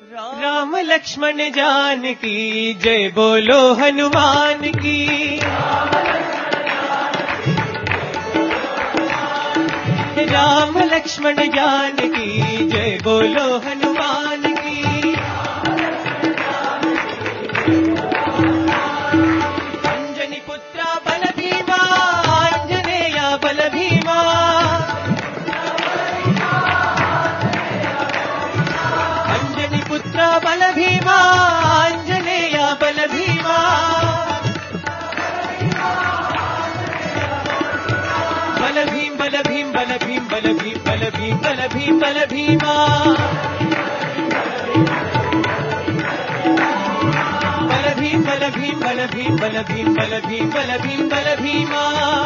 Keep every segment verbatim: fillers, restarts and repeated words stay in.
राम लक्ष्मण जानकी जय बोलो हनुमान की। राम लक्ष्मण जानकी जय बोलो हनुमान की। अंजनी पुत्रा बल भीमा आंजनेय बल भीमा। अंजनी पुत्रा बल भीमा आंजनेय बल भीमा। बल भीम बल भीम बल भीम बल भीम बल भीम बल भीम बल भीमा। बल भीम बल भीम बल भीम बल भीम बल भीम बल भीम बल भीमा।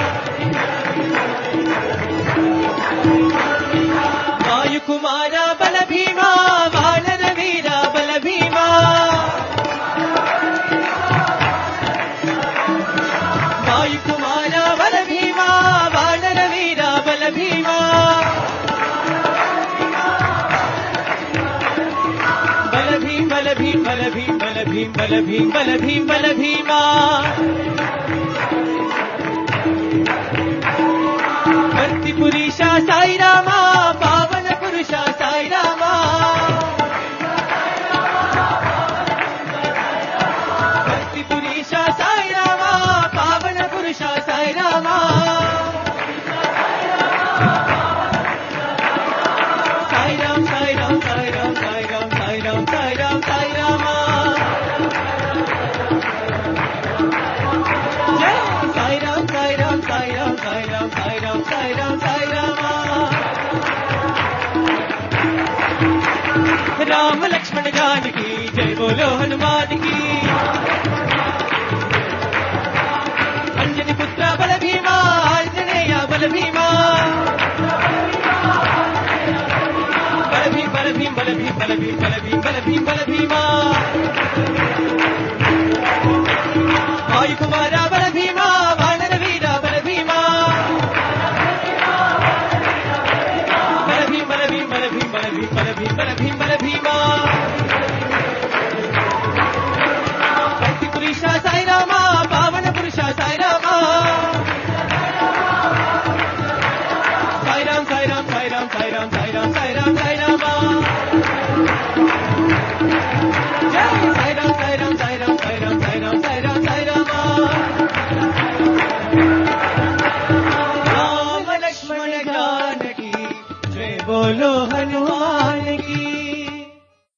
वायु कुमारा बल भीमा वानर वीरा बल भीमा। वायु कुमारा बल भीमा वानर वीरा बल भीमा। बल भीम बल भीम बल भीम बल भीम बल भीम बल भीम बल भीमा। भक्ति पुरुषा साई रामा पावन पुरुषा साई रामा। भक्ति पुरुषा साई रामा पावन पुरुषा साई रामा। साई राम साई राम साई राम साई राम साई राम साई राम साई रामा। जय साई राम साई राम साई राम साई राम साई राम साई राम साई रामा। राम लक्ष्मण जानकी जय बोलो हनुमान की। अंजनी पुत्रा बल भीमा आंजनेय बल भीमा। बल भीम बल भीम बल भीम बल भीम बल भीम बल भीम बल भीमा।